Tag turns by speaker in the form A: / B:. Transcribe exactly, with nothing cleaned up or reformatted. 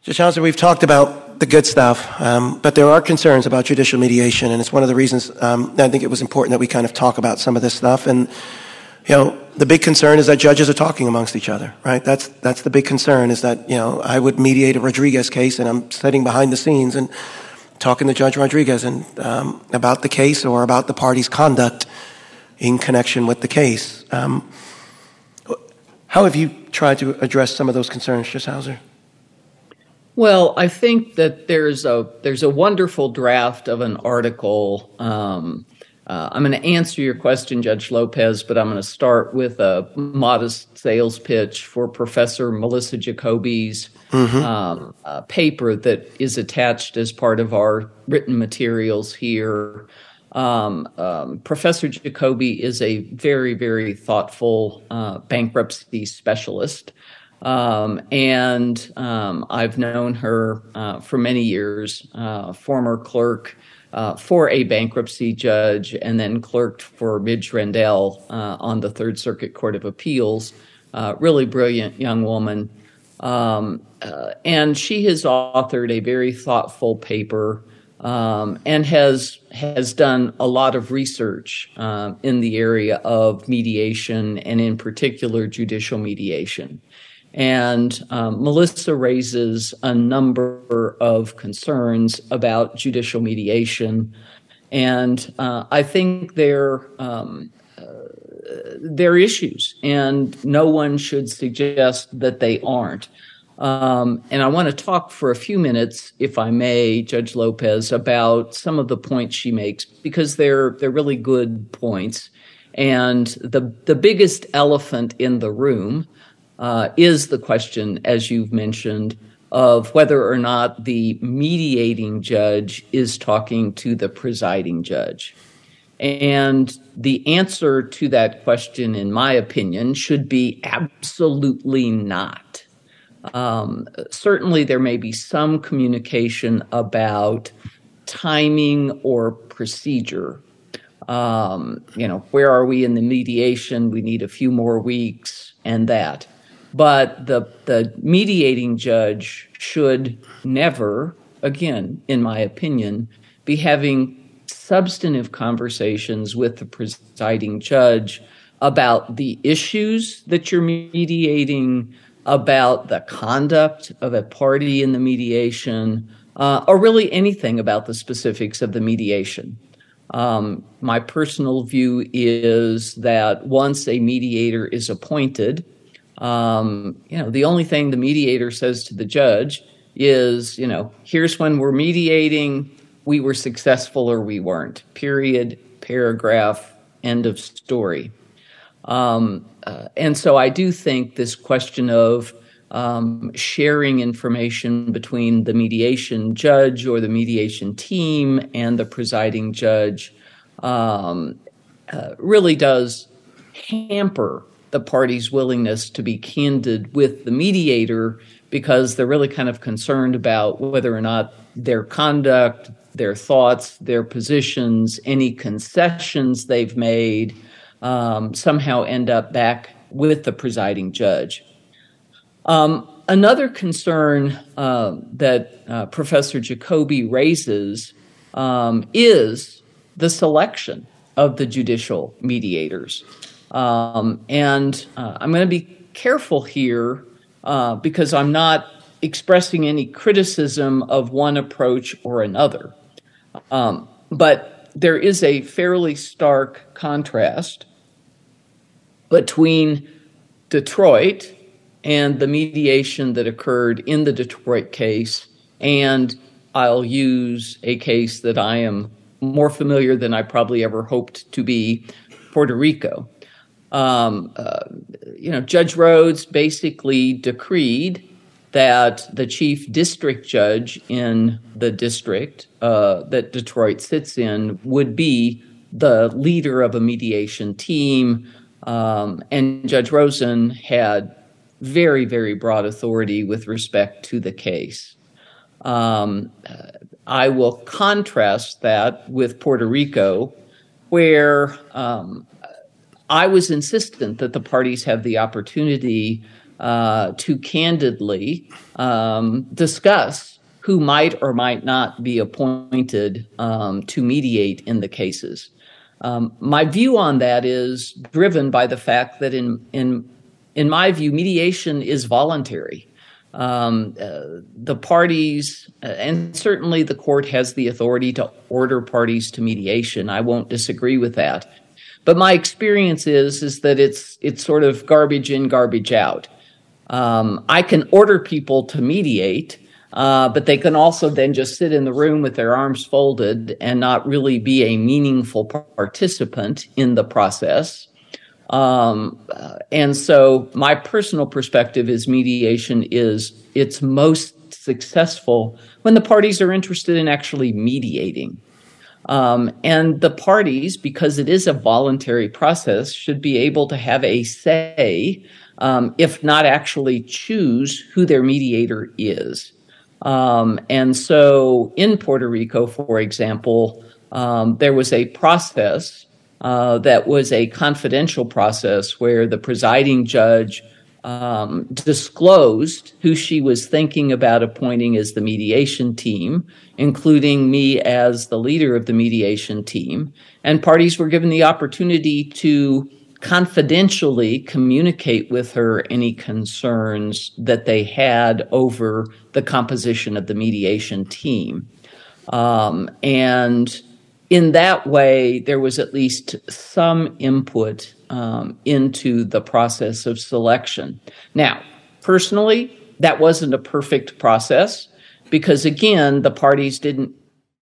A: Judge Hauser, we've talked about the good stuff, um, but there are concerns about judicial mediation, and it's one of the reasons um, I think it was important that we kind of talk about some of this stuff. And, you know, the big concern is that judges are talking amongst each other, right? That's that's the big concern, is that, you know, I would mediate a Rodriguez case, and I'm sitting behind the scenes and talking to Judge Rodriguez and um, about the case or about the party's conduct in connection with the case. Um, how have you tried to address some of those concerns, Judge Hauser?
B: Well, I think that there's a there's a wonderful draft of an article. Um, uh, I'm going to answer your question, Judge Lopez, but I'm going to start with a modest sales pitch for Professor Melissa Jacoby's mm-hmm. um, uh, paper that is attached as part of our written materials here. Um, um, Professor Jacoby is a very, very thoughtful uh, bankruptcy specialist. Um, and um, I've known her uh, for many years, uh, former clerk uh, for a bankruptcy judge, and then clerked for Midge Rendell uh, on the Third Circuit Court of Appeals. Uh, really brilliant young woman. Um, uh, and she has authored a very thoughtful paper um, and has has done a lot of research uh, in the area of mediation, and in particular judicial mediation. And um, Melissa raises a number of concerns about judicial mediation, and uh, I think they're um, uh, they're issues, and no one should suggest that they aren't. Um, and I want to talk for a few minutes, if I may, Judge Lopez, about some of the points she makes, because they're they're really good points. And the the biggest elephant in the room Uh, is the question, as you've mentioned, of whether or not the mediating judge is talking to the presiding judge. And the answer to that question, in my opinion, should be absolutely not. Um, certainly, there may be some communication about timing or procedure. Um, you know, where are we in the mediation? We need a few more weeks, and that. But the the mediating judge should never, again, in my opinion, be having substantive conversations with the presiding judge about the issues that you're mediating, about the conduct of a party in the mediation, uh, or really anything about the specifics of the mediation. Um, my personal view is that once a mediator is appointed, Um, you know, the only thing the mediator says to the judge is, you know, here's when we're mediating, we were successful or we weren't. Period, paragraph, end of story. Um, uh, and so I do think this question of um, sharing information between the mediation judge or the mediation team and the presiding judge um, uh, really does hamper the party's willingness to be candid with the mediator, because they're really kind of concerned about whether or not their conduct, their thoughts, their positions, any concessions they've made um, somehow end up back with the presiding judge. Um, another concern uh, that uh, Professor Jacoby raises um, is the selection of the judicial mediators. Um, and uh, I'm going to be careful here uh, because I'm not expressing any criticism of one approach or another. Um, but there is a fairly stark contrast between Detroit and the mediation that occurred in the Detroit case, and I'll use a case that I am more familiar than I probably ever hoped to be, Puerto Rico. Um, uh, you know, Judge Rhodes basically decreed that the chief district judge in the district uh, that Detroit sits in would be the leader of a mediation team. Um, and Judge Rosen had very, very broad authority with respect to the case. Um, I will contrast that with Puerto Rico, where um, I was insistent that the parties have the opportunity uh, to candidly um, discuss who might or might not be appointed um, to mediate in the cases. Um, my view on that is driven by the fact that in in in my view, mediation is voluntary. Um, uh, the parties, uh, and certainly the court has the authority to order parties to mediation. I won't disagree with that. But my experience is, is that it's it's sort of garbage in, garbage out. Um, I can order people to mediate, uh, but they can also then just sit in the room with their arms folded and not really be a meaningful participant in the process. Um, uh, and so my personal perspective is mediation is it's most successful when the parties are interested in actually mediating. Um, and the parties, because it is a voluntary process, should be able to have a say, um, if not actually choose who their mediator is. Um, and so in Puerto Rico, for example, um, there was a process Uh, that was a confidential process where the presiding judge um, disclosed who she was thinking about appointing as the mediation team, including me as the leader of the mediation team. And parties were given the opportunity to confidentially communicate with her any concerns that they had over the composition of the mediation team. Um, and In that way, there was at least some input um, into the process of selection. Now, personally, that wasn't a perfect process because, again, the parties didn't